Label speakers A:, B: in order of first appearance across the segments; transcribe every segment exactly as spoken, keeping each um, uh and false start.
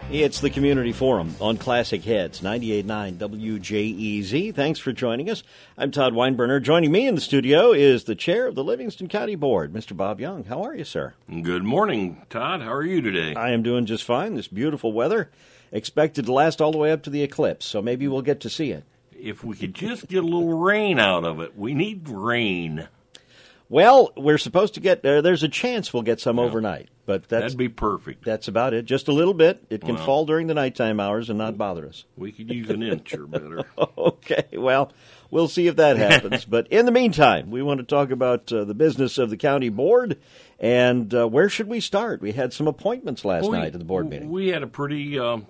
A: It's the Community Forum on Classic Hits, ninety-eight point nine W J E Z. Thanks for joining us. I'm Todd Weinberner. Joining me in the studio is the chair of the Livingston County Board, Mister Bob Young. How are you, sir?
B: Good morning, Todd. How are you today?
A: I am doing just fine. This beautiful weather expected to last all the way up to the eclipse, so maybe we'll get to see it.
B: If we could just get a little rain out of it. We need rain.
A: Well, we're supposed to get, uh, there's a chance we'll get some yeah. overnight. But that's,
B: that'd be perfect.
A: That's about it. Just a little bit. It can
B: well,
A: fall during the nighttime hours and not bother us.
B: We could use an inch or better.
A: Okay, well, we'll see if that happens. But in the meantime, we want to talk about uh, the business of the county board. And uh, where should we start? We had some appointments last
B: well, we,
A: night at the board meeting.
B: We had a pretty um,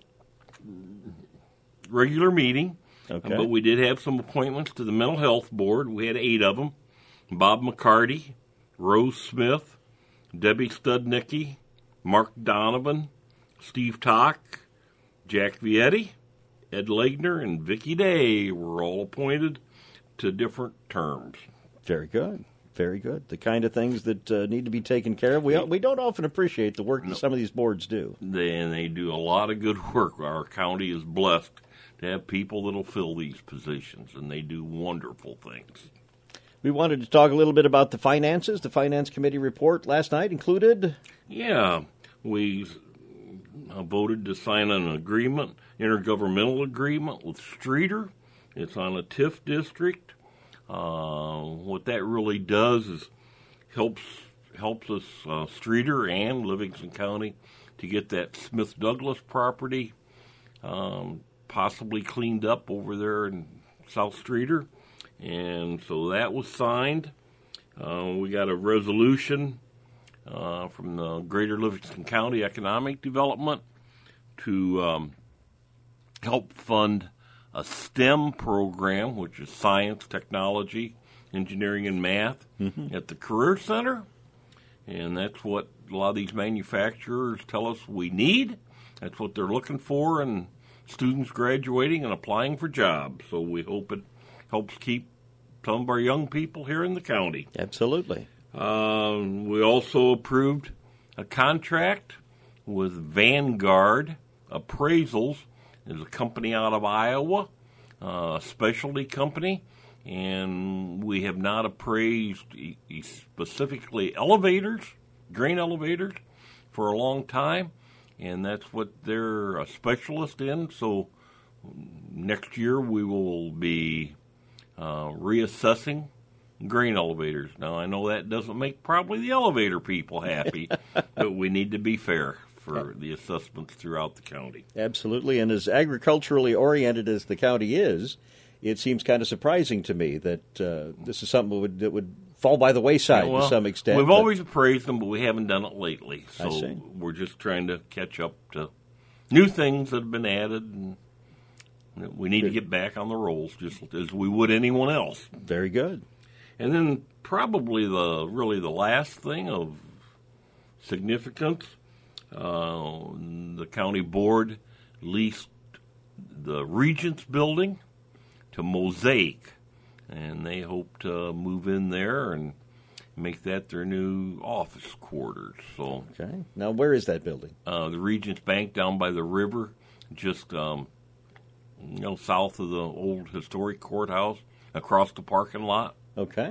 B: regular meeting.
A: Okay.
B: But we did have some appointments to the mental health board. We had eight of them. Bob McCarty, Rose Smith, Debbie Studnicki, Mark Donovan, Steve Tock, Jack Vietti, Ed Legner, and Vicki Day were all appointed to different terms.
A: Very good. Very good. The kind of things that uh, need to be taken care of. We we don't often appreciate the work
B: no.
A: that some of these boards do.
B: They, and they do a lot of good work. Our county is blessed to have people that will fill these positions, and they do wonderful things.
A: We wanted to talk a little bit about the finances. The Finance Committee report last night included...
B: Yeah, we voted to sign an agreement, intergovernmental agreement with Streeter. It's on a T I F district. Uh, what that really does is helps helps us, uh, Streeter and Livingston County, to get that Smith Douglas property um, possibly cleaned up over there in South Streeter. And so that was signed. Uh, we got a resolution uh, from the Greater Livingston County Economic Development to um, help fund a STEM program, which is science, technology, engineering, and math, mm-hmm. at the Career Center. And that's what a lot of these manufacturers tell us we need. That's what they're looking for in students graduating and applying for jobs. So we hope it helps keep some of our young people here in the county.
A: Absolutely.
B: Um, we also approved a contract with Vanguard Appraisals. It's a company out of Iowa, uh, a specialty company, and we have not appraised e- e- specifically elevators, grain elevators, for a long time, and that's what they're a specialist in. So next year we will be Uh, reassessing grain elevators. Now, I know that doesn't make probably the elevator people happy, but we need to be fair for the assessments throughout the county.
A: Absolutely, and as agriculturally oriented as the county is, it seems kind of surprising to me that uh, this is something that would, that would fall by the wayside
B: yeah, well,
A: to some extent.
B: We've always appraised them, but we haven't done it lately. So
A: I see.
B: We're just trying to catch up to new things that have been added, and we need
A: good.
B: to get back on the rolls just as we would anyone else.
A: Very good.
B: And then probably the really the last thing of significance, uh, the county board leased the Regents building to Mosaic, and they hope to move in there and make that their new office quarters. So,
A: okay. Now, where is that building?
B: Uh, the Regents Bank down by the river, just um, you know, south of the old historic courthouse, across the parking lot.
A: Okay.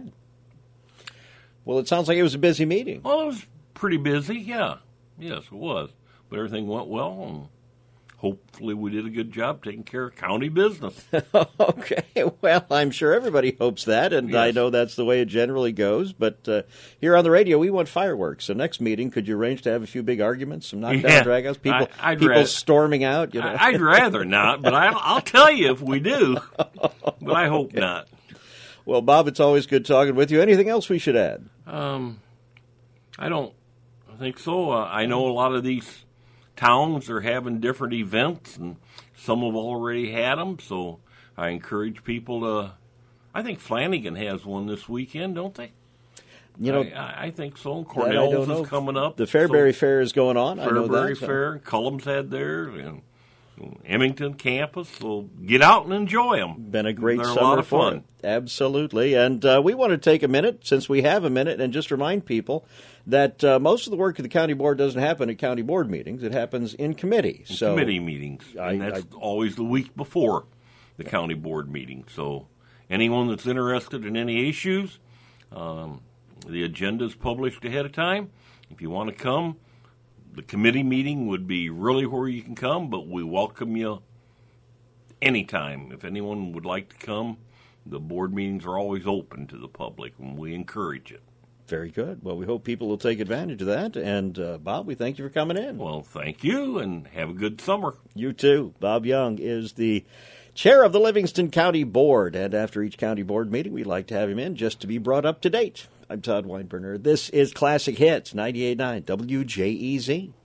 A: Well, it sounds like it was a busy meeting.
B: Well, it was pretty busy, yeah. Yes, it was. But everything went well, and hopefully we did a good job taking care of county business.
A: Okay. Well, I'm sure everybody hopes that, and
B: yes.
A: I know that's the way it generally goes. But uh, here on the radio, we want fireworks. So next meeting, could you arrange to have a few big arguments, some knockdown
B: yeah,
A: dragouts, people,
B: I, I'd
A: people
B: rather,
A: storming out? You know?
B: I'd rather not, but I'll, I'll tell you if we do. But I hope okay. not.
A: Well, Bob, it's always good talking with you. Anything else we should add?
B: Um, I don't think so. Uh, I know a lot of these towns are having different events, and some have already had them, so I encourage people to... I think Flanagan has one this weekend, don't they?
A: You know,
B: I, I think so. Cornell's is coming up.
A: The Fairbury
B: so
A: Fair is going on. I know that.
B: Fairbury
A: so.
B: Fair. Cullum's had theirs, and Emmington campus, so get out and enjoy them.
A: Been a great
B: They're
A: summer
B: a lot of
A: for
B: fun.
A: it. Absolutely. And uh, we want to take a minute, since we have a minute, and just remind people that uh, most of the work of the county board doesn't happen at county board meetings. It happens in committee.
B: In
A: So
B: committee meetings,
A: I-
B: and that's
A: I-
B: always the week before the county board meeting. So anyone that's interested in any issues, um, the agenda is published ahead of time. If you want to come, the committee meeting would be really where you can come, but we welcome you anytime. If anyone would like to come, the board meetings are always open to the public, and we encourage it.
A: very good. Well, we hope people will take advantage of that. And, uh, Bob, we thank you for coming in.
B: Well, thank you, and have a good summer.
A: You too. Bob Young is the chair of the Livingston County Board. And after each county board meeting, we like to have him in just to be brought up to date. I'm Todd Weinberner. This is Classic Hits, ninety-eight point nine W J E Z.